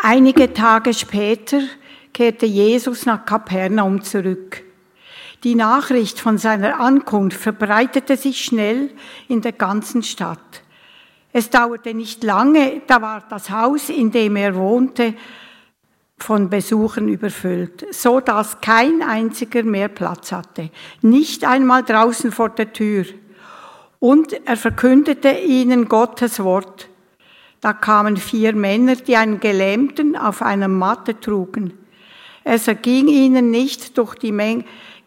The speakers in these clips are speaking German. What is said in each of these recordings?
Einige Tage später kehrte Jesus nach Kapernaum zurück. Die Nachricht von seiner Ankunft verbreitete sich schnell in der ganzen Stadt. Es dauerte nicht lange, da war das Haus, in dem er wohnte, von Besuchern überfüllt, so dass kein einziger mehr Platz hatte, nicht einmal draußen vor der Tür. Und er verkündete ihnen Gottes Wort. Da kamen 4 Männer, die einen Gelähmten auf einer Matte trugen. Es gelang ihnen nicht, durch die Menge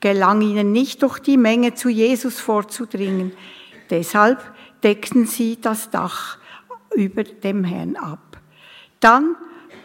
zu Jesus vorzudringen. Deshalb deckten sie das Dach über dem Herrn ab. Dann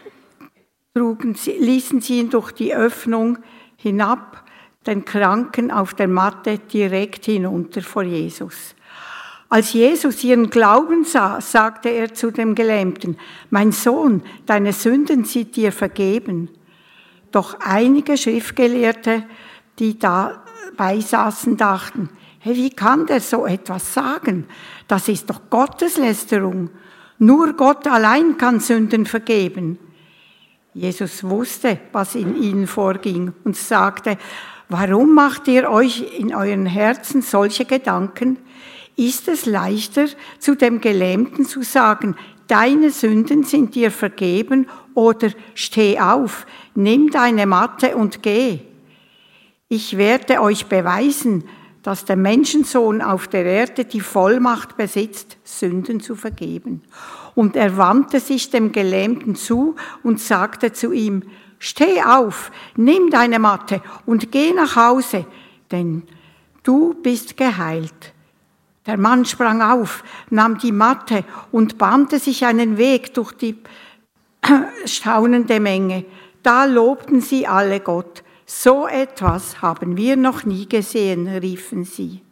ließen sie ihn durch die Öffnung hinab, den Kranken auf der Matte direkt hinunter vor Jesus. Als Jesus ihren Glauben sah, sagte er zu dem Gelähmten: Mein Sohn, deine Sünden sind dir vergeben. Doch einige Schriftgelehrte, die dabei saßen, dachten: Hey, wie kann der so etwas sagen? Das ist doch Gotteslästerung. Nur Gott allein kann Sünden vergeben. Jesus wusste, was in ihnen vorging und sagte: Warum macht ihr euch in euren Herzen solche Gedanken? Ist es leichter, zu dem Gelähmten zu sagen: Deine Sünden sind dir vergeben, oder steh auf, nimm deine Matte und geh? Ich werde euch beweisen, dass der Menschensohn auf der Erde die Vollmacht besitzt, Sünden zu vergeben. Und er wandte sich dem Gelähmten zu und sagte zu ihm: Steh auf, nimm deine Matte und geh nach Hause, denn du bist geheilt. Der Mann sprang auf, nahm die Matte und bahnte sich einen Weg durch die staunende Menge. Da lobten sie alle Gott. So etwas haben wir noch nie gesehen, riefen sie.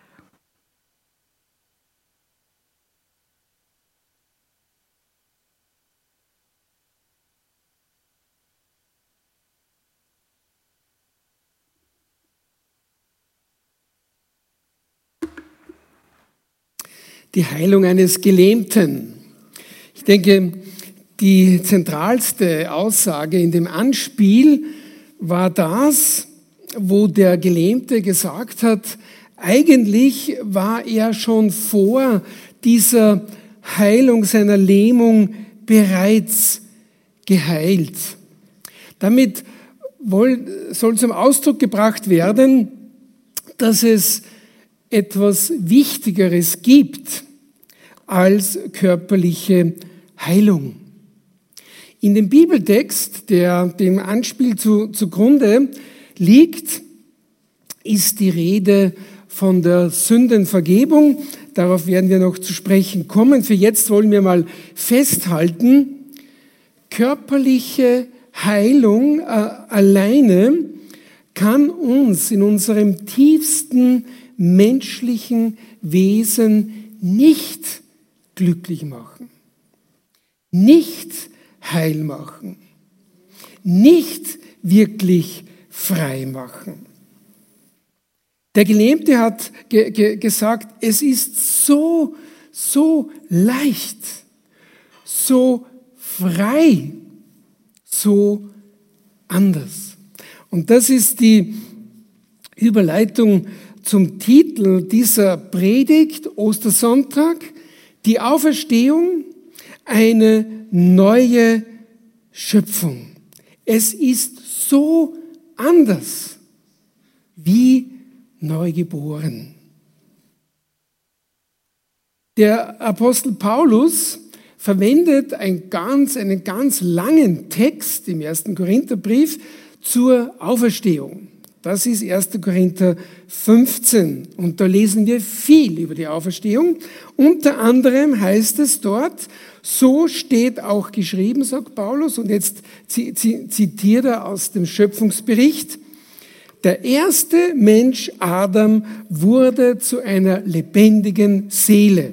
Die Heilung eines Gelähmten. Ich denke, die zentralste Aussage in dem Anspiel war das, wo der Gelähmte gesagt hat, eigentlich war er schon vor dieser Heilung seiner Lähmung bereits geheilt. Damit soll zum Ausdruck gebracht werden, dass es etwas Wichtigeres gibt als körperliche Heilung. In dem Bibeltext, der dem Anspiel zugrunde liegt, ist die Rede von der Sündenvergebung. Darauf werden wir noch zu sprechen kommen. Für jetzt wollen wir mal festhalten, körperliche Heilung alleine kann uns in unserem tiefsten menschlichen Wesen nicht glücklich machen, nicht heil machen, nicht wirklich frei machen. Der Gelähmte hat gesagt, es ist so leicht, so frei, so anders. Und das ist die Überleitung zum Titel dieser Predigt, Ostersonntag, die Auferstehung, eine neue Schöpfung. Es ist so anders wie neugeboren. Der Apostel Paulus verwendet einen ganz langen Text im 1. Korintherbrief zur Auferstehung. Das ist 1. Korinther 15 und da lesen wir viel über die Auferstehung. Unter anderem heißt es dort, so steht auch geschrieben, sagt Paulus, und jetzt zitiert er aus dem Schöpfungsbericht, der erste Mensch Adam wurde zu einer lebendigen Seele.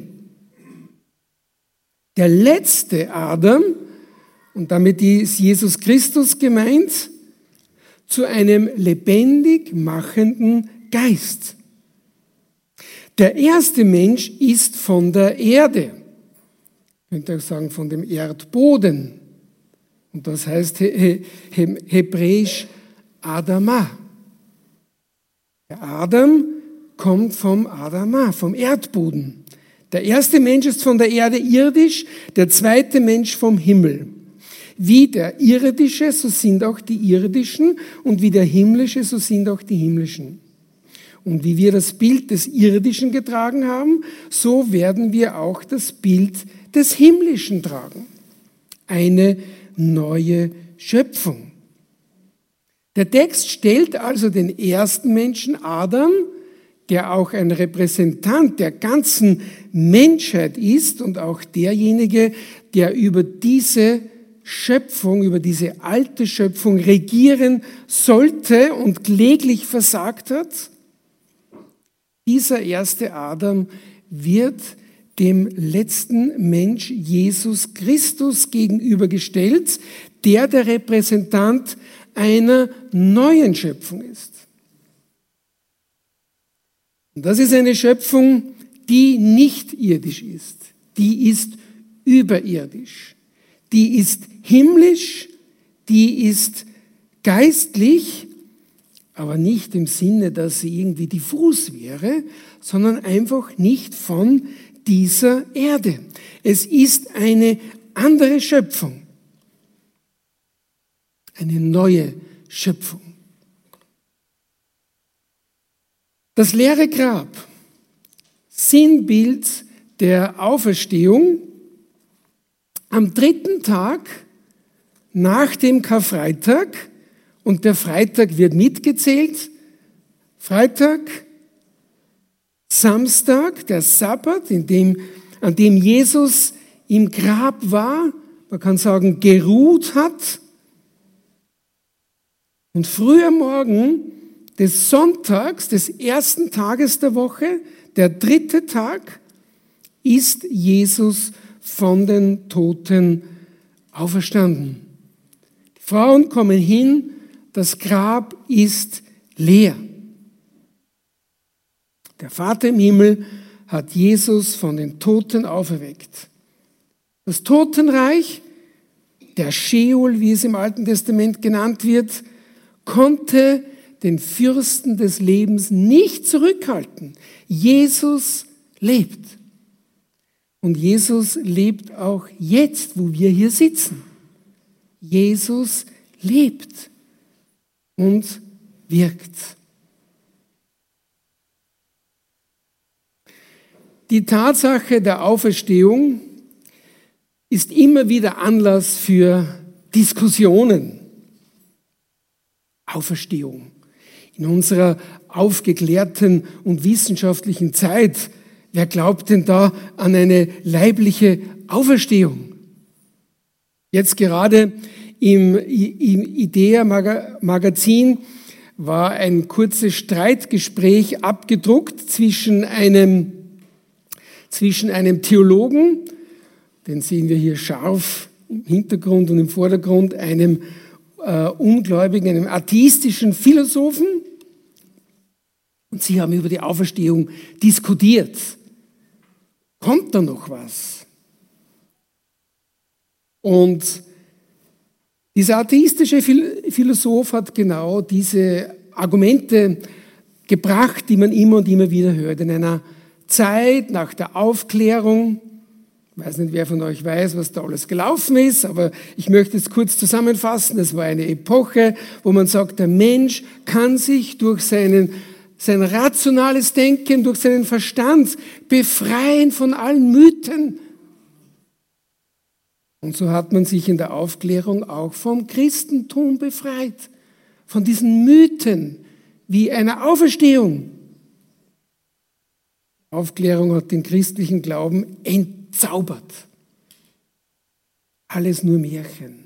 Der letzte Adam, und damit ist Jesus Christus gemeint, zu einem lebendig machenden Geist. Der erste Mensch ist von der Erde, könnte auch sagen von dem Erdboden. Und das heißt hebräisch Adama. Der Adam kommt vom Adama, vom Erdboden. Der erste Mensch ist von der Erde irdisch, der zweite Mensch vom Himmel. Wie der irdische, so sind auch die irdischen, und wie der himmlische, so sind auch die himmlischen. Und wie wir das Bild des Irdischen getragen haben, so werden wir auch das Bild des Himmlischen tragen. Eine neue Schöpfung. Der Text stellt also den ersten Menschen, Adam, der auch ein Repräsentant der ganzen Menschheit ist und auch derjenige, der über diese Schöpfung, über diese alte Schöpfung regieren sollte und kläglich versagt hat. Dieser erste Adam wird dem letzten Mensch Jesus Christus gegenübergestellt, der Repräsentant einer neuen Schöpfung ist. Und das ist eine Schöpfung, die nicht irdisch ist, die ist überirdisch, die ist himmlisch, die ist geistlich, aber nicht im Sinne, dass sie irgendwie diffus wäre, sondern einfach nicht von dieser Erde. Es ist eine andere Schöpfung, eine neue Schöpfung. Das leere Grab, Sinnbild der Auferstehung, am dritten Tag nach dem Karfreitag, und der Freitag wird mitgezählt, Freitag, Samstag, der Sabbat, an dem Jesus im Grab war, man kann sagen, geruht hat, und früh am Morgen des Sonntags, des ersten Tages der Woche, der dritte Tag, ist Jesus von den Toten auferstanden. Die Frauen kommen hin, das Grab ist leer. Der Vater im Himmel hat Jesus von den Toten auferweckt. Das Totenreich, der Scheol, wie es im Alten Testament genannt wird, konnte den Fürsten des Lebens nicht zurückhalten. Jesus lebt. Und Jesus lebt auch jetzt, wo wir hier sitzen. Jesus lebt und wirkt. Die Tatsache der Auferstehung ist immer wieder Anlass für Diskussionen. Auferstehung. In unserer aufgeklärten und wissenschaftlichen Zeit, wer glaubt denn da an eine leibliche Auferstehung? Jetzt gerade im IDEA-Magazin war ein kurzes Streitgespräch abgedruckt zwischen einem Theologen, den sehen wir hier scharf im Hintergrund und im Vordergrund, einem ungläubigen, einem atheistischen Philosophen. Und sie haben über die Auferstehung diskutiert. Kommt da noch was? Und dieser atheistische Philosoph hat genau diese Argumente gebracht, die man immer und immer wieder hört. In einer Zeit nach der Aufklärung, ich weiß nicht, wer von euch weiß, was da alles gelaufen ist, aber ich möchte es kurz zusammenfassen. Es war eine Epoche, wo man sagt, der Mensch kann sich durch sein rationales Denken, durch seinen Verstand befreien von allen Mythen. Und so hat man sich in der Aufklärung auch vom Christentum befreit, von diesen Mythen wie einer Auferstehung. Aufklärung hat den christlichen Glauben entzaubert. Alles nur Märchen.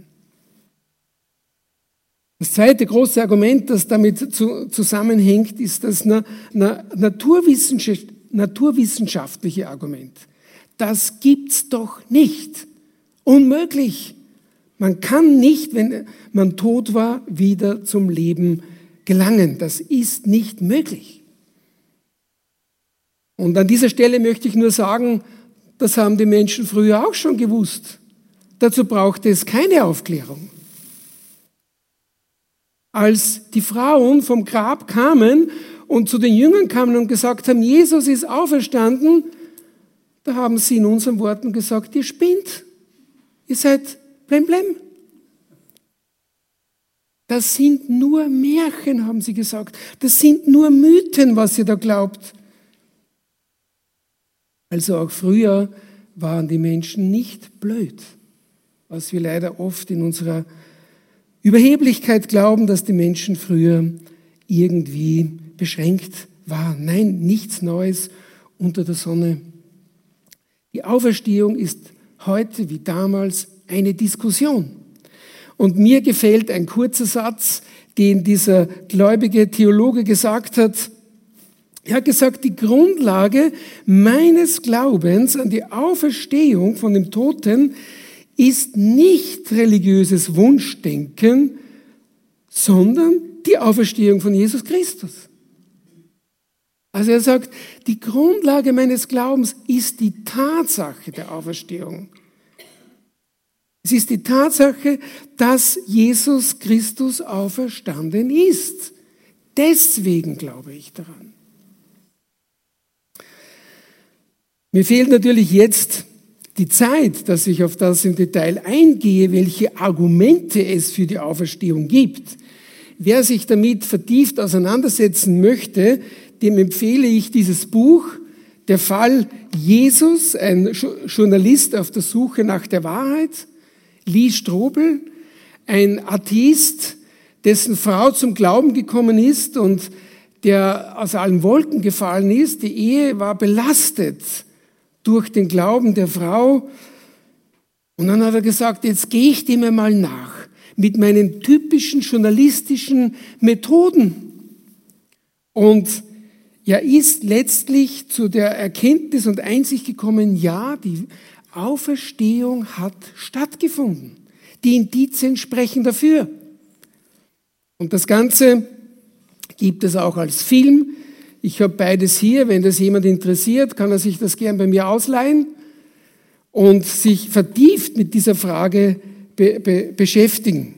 Das zweite große Argument, das damit zusammenhängt, ist das naturwissenschaftliche Argument. Das gibt's doch nicht. Unmöglich. Man kann nicht, wenn man tot war, wieder zum Leben gelangen. Das ist nicht möglich. Und an dieser Stelle möchte ich nur sagen, das haben die Menschen früher auch schon gewusst. Dazu brauchte es keine Aufklärung. Als die Frauen vom Grab kamen und zu den Jüngern kamen und gesagt haben, Jesus ist auferstanden, da haben sie in unseren Worten gesagt, ihr spinnt, ihr seid blemblem. Das sind nur Märchen, haben sie gesagt. Das sind nur Mythen, was ihr da glaubt. Also auch früher waren die Menschen nicht blöd, was wir leider oft in unserer Überheblichkeit glauben, dass die Menschen früher irgendwie beschränkt waren. Nein, nichts Neues unter der Sonne. Die Auferstehung ist heute wie damals eine Diskussion. Und mir gefällt ein kurzer Satz, den dieser gläubige Theologe gesagt hat. Er hat gesagt, die Grundlage meines Glaubens an die Auferstehung von dem Toten ist nicht religiöses Wunschdenken, sondern die Auferstehung von Jesus Christus. Also er sagt, die Grundlage meines Glaubens ist die Tatsache der Auferstehung. Es ist die Tatsache, dass Jesus Christus auferstanden ist. Deswegen glaube ich daran. Mir fehlt natürlich jetzt die Zeit, dass ich auf das im Detail eingehe, welche Argumente es für die Auferstehung gibt. Wer sich damit vertieft auseinandersetzen möchte, dem empfehle ich dieses Buch, Der Fall Jesus, ein Journalist auf der Suche nach der Wahrheit, Lee Strobel, ein Atheist, dessen Frau zum Glauben gekommen ist und der aus allen Wolken gefallen ist. Die Ehe war belastet durch den Glauben der Frau. Und dann hat er gesagt, jetzt gehe ich dem einmal nach mit meinen typischen journalistischen Methoden. Und er ist letztlich zu der Erkenntnis und Einsicht gekommen, ja, die Auferstehung hat stattgefunden. Die Indizien sprechen dafür. Und das Ganze gibt es auch als Film. Ich habe beides hier. Wenn das jemand interessiert, kann er sich das gern bei mir ausleihen und sich vertieft mit dieser Frage beschäftigen.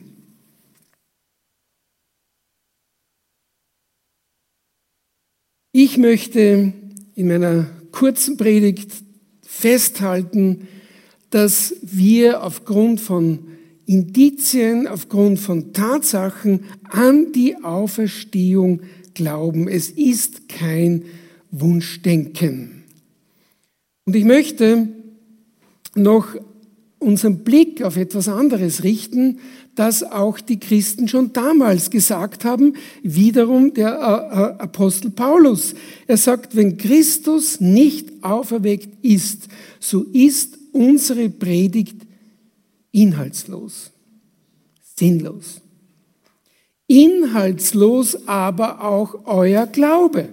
Ich möchte in meiner kurzen Predigt festhalten, dass wir aufgrund von Indizien, aufgrund von Tatsachen an die Auferstehung glauben. Es ist kein Wunschdenken. Und ich möchte noch unseren Blick auf etwas anderes richten, das auch die Christen schon damals gesagt haben, wiederum der Apostel Paulus. Er sagt, wenn Christus nicht auferweckt ist, so ist unsere Predigt inhaltslos, sinnlos. Inhaltslos aber auch euer Glaube.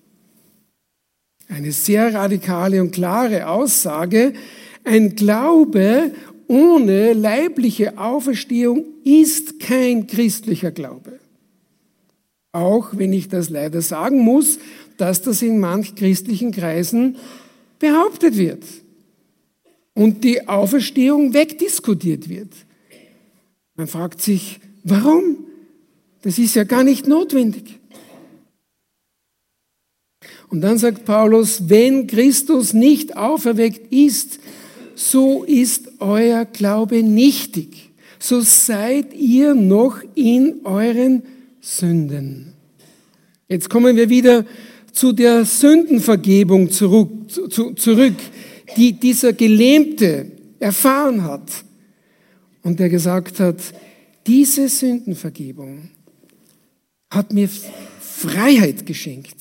Eine sehr radikale und klare Aussage. Ein Glaube ohne leibliche Auferstehung ist kein christlicher Glaube. Auch wenn ich das leider sagen muss, dass das in manch christlichen Kreisen behauptet wird und die Auferstehung wegdiskutiert wird. Man fragt sich, warum? Das ist ja gar nicht notwendig. Und dann sagt Paulus, wenn Christus nicht auferweckt ist, so ist euer Glaube nichtig. So seid ihr noch in euren Sünden. Jetzt kommen wir wieder zu der Sündenvergebung zurück, die dieser Gelähmte erfahren hat. Und der gesagt hat, diese Sündenvergebung hat mir Freiheit geschenkt.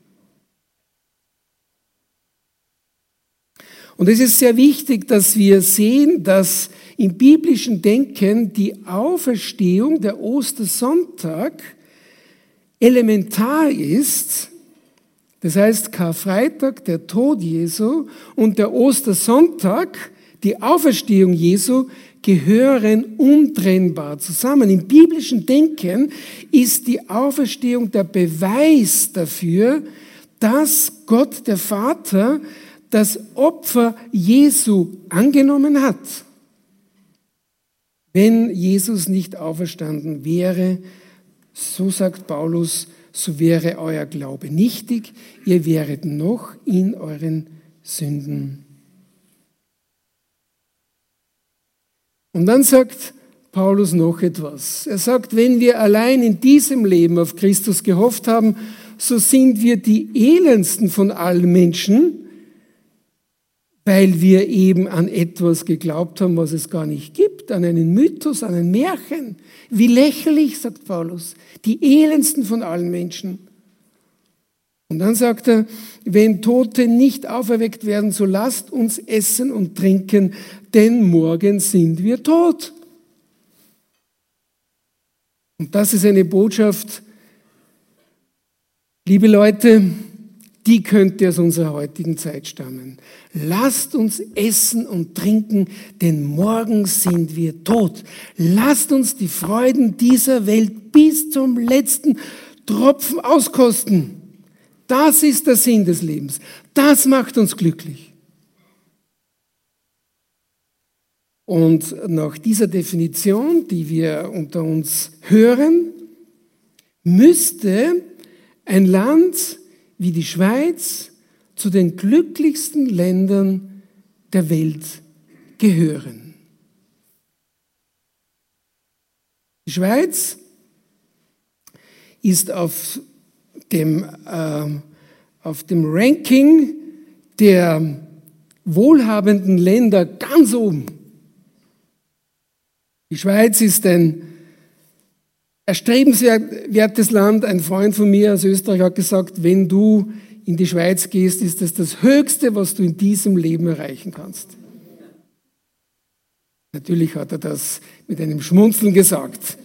Und es ist sehr wichtig, dass wir sehen, dass im biblischen Denken die Auferstehung, der Ostersonntag, elementar ist. Das heißt, Karfreitag, der Tod Jesu, und der Ostersonntag, die Auferstehung Jesu, gehören untrennbar zusammen. Im biblischen Denken ist die Auferstehung der Beweis dafür, dass Gott, der Vater, das Opfer Jesu angenommen hat. Wenn Jesus nicht auferstanden wäre, so sagt Paulus, so wäre euer Glaube nichtig, ihr wäret noch in euren Sünden. Und dann sagt Paulus noch etwas. Er sagt, wenn wir allein in diesem Leben auf Christus gehofft haben, so sind wir die elendsten von allen Menschen, weil wir eben an etwas geglaubt haben, was es gar nicht gibt, an einen Mythos, an ein Märchen. Wie lächerlich, sagt Paulus, die elendsten von allen Menschen. Und dann sagt er, wenn Tote nicht auferweckt werden, so lasst uns essen und trinken, denn morgen sind wir tot. Und das ist eine Botschaft, liebe Leute, die könnte aus unserer heutigen Zeit stammen. Lasst uns essen und trinken, denn morgen sind wir tot. Lasst uns die Freuden dieser Welt bis zum letzten Tropfen auskosten. Das ist der Sinn des Lebens. Das macht uns glücklich. Und nach dieser Definition, die wir unter uns hören, müsste ein Land wie die Schweiz zu den glücklichsten Ländern der Welt gehören. Die Schweiz ist auf dem Ranking der wohlhabenden Länder ganz oben. Die Schweiz ist ein erstrebenswertes Land. Ein Freund von mir aus Österreich hat gesagt, wenn du in die Schweiz gehst, ist das das Höchste, was du in diesem Leben erreichen kannst. Natürlich hat er das mit einem Schmunzeln gesagt.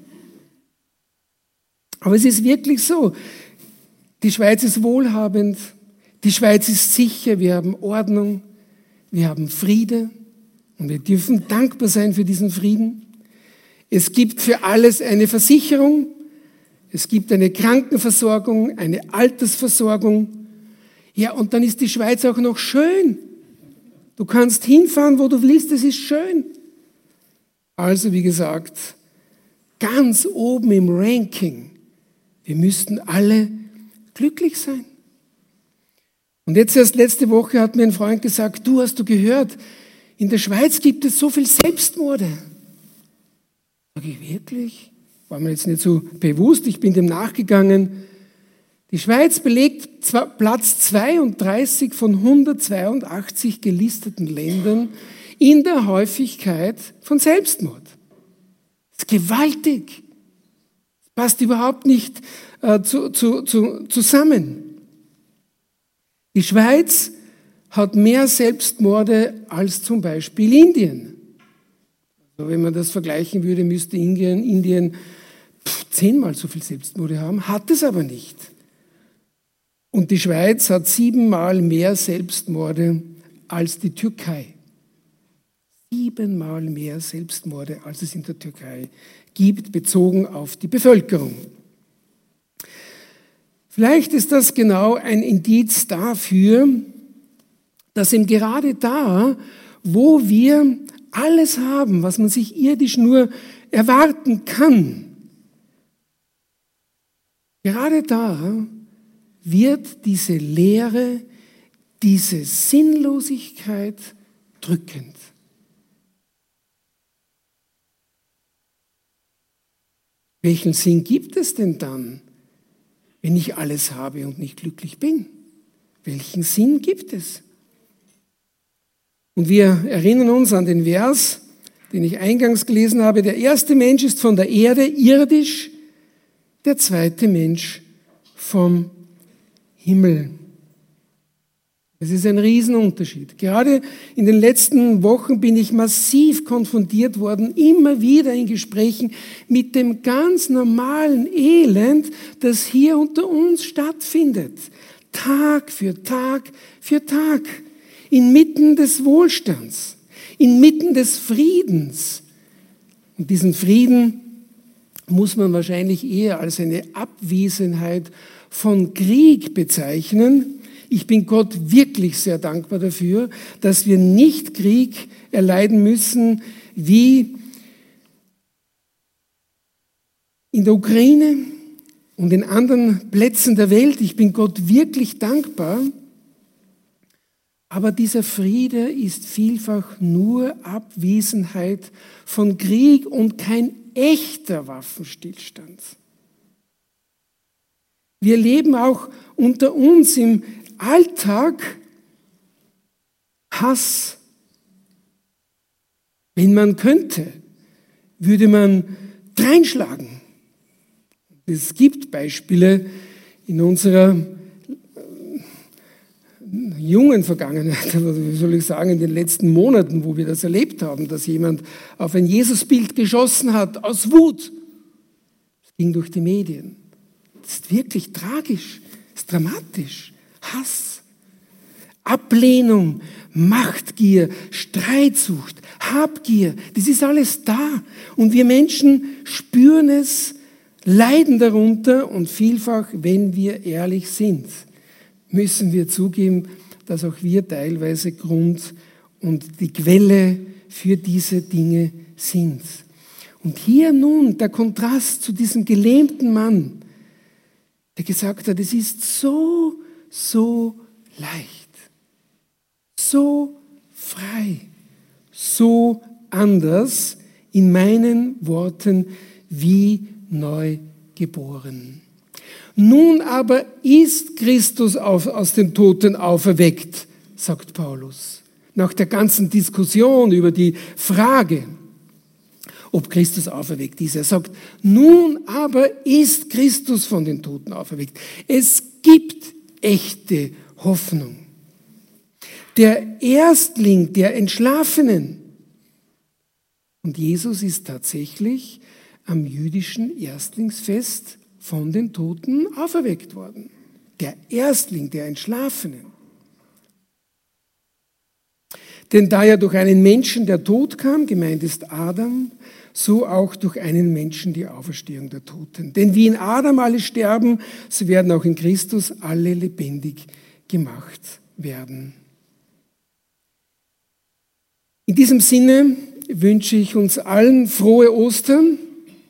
Aber es ist wirklich so. Die Schweiz ist wohlhabend, die Schweiz ist sicher, wir haben Ordnung, wir haben Friede und wir dürfen dankbar sein für diesen Frieden. Es gibt für alles eine Versicherung, es gibt eine Krankenversorgung, eine Altersversorgung. Ja, und dann ist die Schweiz auch noch schön. Du kannst hinfahren, wo du willst, es ist schön. Also, wie gesagt, ganz oben im Ranking. Wir müssten alle glücklich sein. Und jetzt erst letzte Woche hat mir ein Freund gesagt, hast du gehört, in der Schweiz gibt es so viel Selbstmorde. Sag ich, wirklich? War mir jetzt nicht so bewusst, ich bin dem nachgegangen. Die Schweiz belegt Platz 32 von 182 gelisteten Ländern in der Häufigkeit von Selbstmord. Das ist gewaltig. Das passt überhaupt nicht zusammen. Die Schweiz hat mehr Selbstmorde als zum Beispiel Indien. Also wenn man das vergleichen würde, müsste Indien 10-mal so viel Selbstmorde haben, hat es aber nicht. Und die Schweiz hat 7-mal mehr Selbstmorde als die Türkei. 7-mal mehr Selbstmorde, als es in der Türkei gibt, bezogen auf die Bevölkerung. Vielleicht ist das genau ein Indiz dafür, dass eben gerade da, wo wir alles haben, was man sich irdisch nur erwarten kann, gerade da wird diese Leere, diese Sinnlosigkeit drückend. Welchen Sinn gibt es denn dann, wenn ich alles habe und nicht glücklich bin? Welchen Sinn gibt es? Und wir erinnern uns an den Vers, den ich eingangs gelesen habe. Der erste Mensch ist von der Erde, irdisch, der zweite Mensch vom Himmel. Das ist ein Riesenunterschied. Gerade in den letzten Wochen bin ich massiv konfrontiert worden, immer wieder in Gesprächen mit dem ganz normalen Elend, das hier unter uns stattfindet. Tag für Tag für Tag. Inmitten des Wohlstands, inmitten des Friedens. Und diesen Frieden muss man wahrscheinlich eher als eine Abwesenheit von Krieg bezeichnen. Ich bin Gott wirklich sehr dankbar dafür, dass wir nicht Krieg erleiden müssen wie in der Ukraine und in anderen Plätzen der Welt. Ich bin Gott wirklich dankbar. Aber dieser Friede ist vielfach nur Abwesenheit von Krieg und kein echter Waffenstillstand. Wir leben auch unter uns im Alltag Hass. Wenn man könnte, würde man dreinschlagen. Es gibt Beispiele in unserer jungen Vergangenheit, wie soll ich sagen, in den letzten Monaten, wo wir das erlebt haben, dass jemand auf ein Jesusbild geschossen hat, aus Wut. Das ging durch die Medien. Das ist wirklich tragisch, das ist dramatisch. Hass, Ablehnung, Machtgier, Streitsucht, Habgier, das ist alles da. Und wir Menschen spüren es, leiden darunter und vielfach, wenn wir ehrlich sind, müssen wir zugeben, dass auch wir teilweise Grund und die Quelle für diese Dinge sind. Und hier nun der Kontrast zu diesem gelähmten Mann, der gesagt hat, es ist so leicht, so frei, so anders in meinen Worten wie neu geboren. Nun aber ist Christus aus den Toten auferweckt, sagt Paulus. Nach der ganzen Diskussion über die Frage, ob Christus auferweckt ist. Er sagt, nun aber ist Christus von den Toten auferweckt. Es gibt echte Hoffnung. Der Erstling der Entschlafenen. Und Jesus ist tatsächlich am jüdischen Erstlingsfest von den Toten auferweckt worden. Der Erstling der Entschlafenen. Denn da ja durch einen Menschen der Tod kam, gemeint ist Adam, so auch durch einen Menschen die Auferstehung der Toten. Denn wie in Adam alle sterben, so werden auch in Christus alle lebendig gemacht werden. In diesem Sinne wünsche ich uns allen frohe Ostern.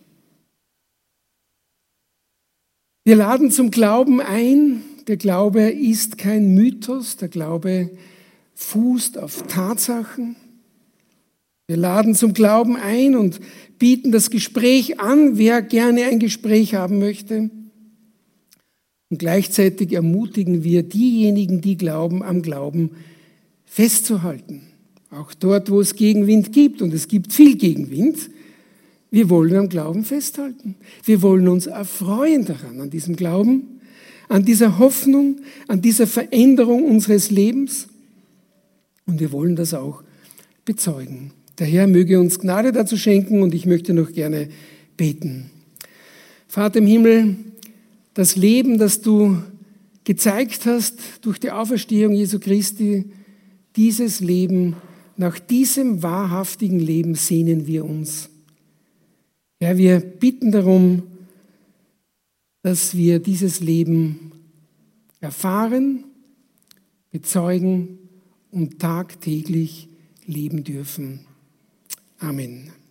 Wir laden zum Glauben ein. Der Glaube ist kein Mythos, der Glaube fußt auf Tatsachen. Wir laden zum Glauben ein und bieten das Gespräch an, wer gerne ein Gespräch haben möchte. Und gleichzeitig ermutigen wir diejenigen, die glauben, am Glauben festzuhalten. Auch dort, wo es Gegenwind gibt, und es gibt viel Gegenwind, wir wollen am Glauben festhalten. Wir wollen uns erfreuen daran, an diesem Glauben, an dieser Hoffnung, an dieser Veränderung unseres Lebens. Und wir wollen das auch bezeugen. Der Herr möge uns Gnade dazu schenken und ich möchte noch gerne beten. Vater im Himmel, das Leben, das du gezeigt hast durch die Auferstehung Jesu Christi, dieses Leben, nach diesem wahrhaftigen Leben sehnen wir uns. Herr, wir bitten darum, dass wir dieses Leben erfahren, bezeugen und tagtäglich leben dürfen. Amen.